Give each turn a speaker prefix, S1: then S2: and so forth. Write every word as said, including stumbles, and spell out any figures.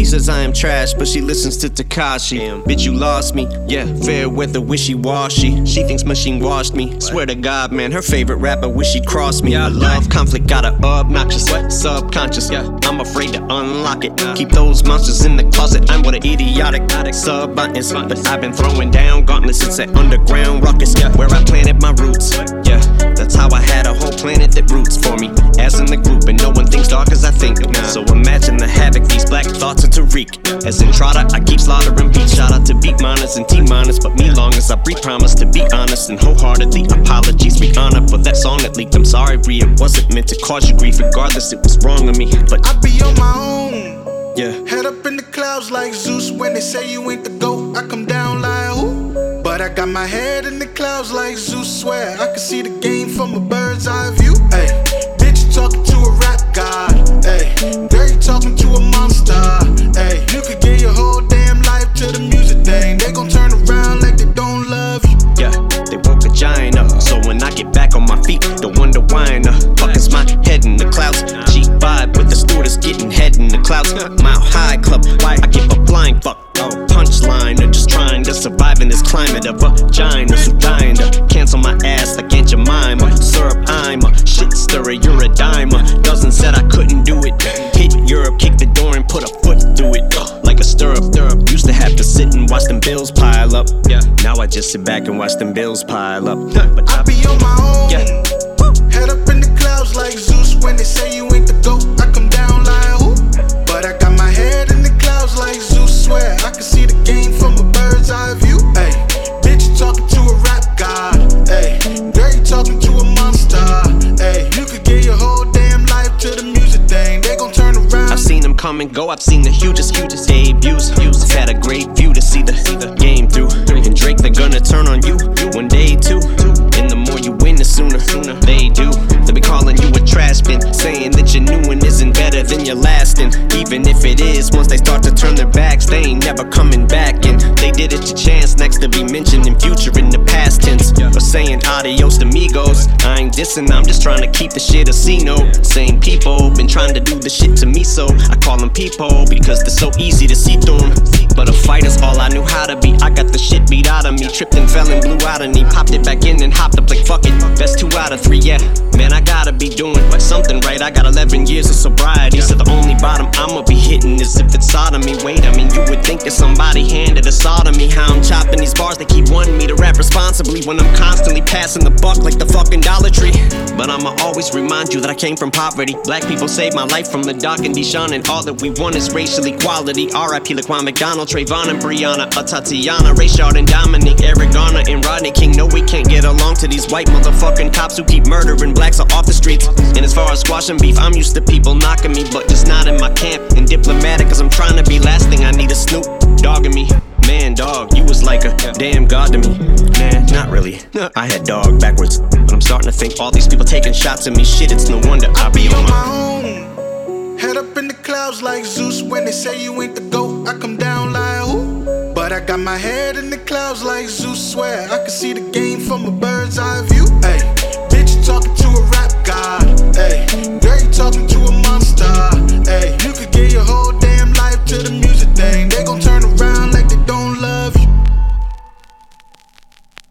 S1: She says I am trash, but she listens to Tekashi. Damn. Bitch, you lost me. Yeah, fair weather, wishy-washy. She thinks machine washed me. What? Swear to God, man, her favorite rapper wish she'd cross me. Yeah, I love conflict, got her obnoxious. What? Subconscious, yeah. I'm afraid to unlock it. Yeah. Keep those monsters in the closet. I'm what an idiotic sub-buttons. But I've been throwing down gauntlets since that underground ruckus. Yeah, where I planted my roots. Yeah, that's how I had a whole planet that roots for me. As in the group, and no one thinks dark as I think. Nah. So imagine the havoc these black thoughts are to wreak. As in Trotter, I keep slaughtering beats. Shout out to beat miners and T-miners. But me long as I breathe, promise to be honest and wholeheartedly. Apologies, we honor for that song that leaked. I'm sorry, Ree, it wasn't meant to cause you grief. Regardless, it was wrong of me. But
S2: I be on my own.
S1: Yeah.
S2: Head up in the clouds like Zeus. When they say you ain't the GOAT, I come down like who? But I got my head in the clouds like Zeus. Swear I can see the game from a bird's eye view. Ay, bitch, you talking to a rap god. Ay, girl, you talking to a monster. Ay, you could give your whole damn life to the music thing. They gon' turn around like they don't love you.
S1: Yeah, they woke a giant up. So when I get back on my feet, don't wonder why in the fuck is my head in the clouds. G vibe with the stewardess getting head in the clouds. Mile high club, why I give a flying fuck. Oh, punchline, or just trying to survive in this climate of vaginas who dying to cancel my ass like Aunt Jemima. Syrup, I'm a shit stirrer, you're a dimer. Dozen said I couldn't do it. Hit Europe, kick the door and put a foot through it. Like a stirrup, stirrup. Used to have to sit and watch them bills pile up. Yeah, now I just sit back and watch them bills pile up. But
S2: I be on my own.
S1: Yeah.
S2: Head up in the clouds like Zeus. When they say you ain't the GOAT, I come down like who? But I got my head in the clouds like Zeus. Swear I can see the game from a bird's eye view. Ay, bitch, you talking to a rap god. Ay, girl, you talking to a monster. Ay, you could give your whole damn life to the music thing. They gon' turn around.
S1: I've seen them come and go. I've seen the hugest, hugest debuts. I've had a great view to see the, see the game through. And Drake, they're gonna turn on you one day too. And the more you win, the sooner, sooner they do. They'll be calling you a trash bin, saying that your new one isn't better than your last. And even if it is, once they start to turn their backs, they ain't never coming back. And they did it to chance, next to be mentioned in future in the past tense. Or saying adios to amigos. I ain't dissing, I'm just trying to keep the shit a C-note. Same people been trying to do the shit to me, so I call them people because they're so easy to see through them. But a fighter's all I knew how to be. I got the shit beat out of me, tripped and fell and blew out of me. Popped it back in and hopped up like fuck it. Best two out of three, yeah. Man, I gotta be doing something right. I got eleven years of sobriety, so the only bottom I'ma be hitting is if it's sodomy. Wait, I mean, you would think that somebody handed a saw to me. How I'm chopping these bars, they keep wanting me to rap responsibly when I'm constantly passing the buck like the fucking Dollar Tree. But I'ma always remind you that I came from poverty. Black people saved my life from the Doc and Deshaun, and all that we want is racial equality. R I P Laquan McDonald, Trayvon and Breonna, a Tatiana, Rayshard and Dominique, Eric Garner and Rodney King. No, we can't get along to these white motherfucking cops who keep murdering blacks off the streets. And as far as squashing beef, I'm used to people knocking me, but just not in my camp. And diplomatic, cause I'm trying to be. Last thing I need is Snoop dogging me. Man, dog, you was like a damn god to me. Man, not really. I had dog backwards. But I'm starting to think all these people taking shots at me. Shit, it's no wonder I be on my
S2: own. Head up in the clouds like Zeus. When they say you ain't the GOAT, I come down like who? But I got my head in the clouds like Zeus. Swear I can see the game from a bird's eye view.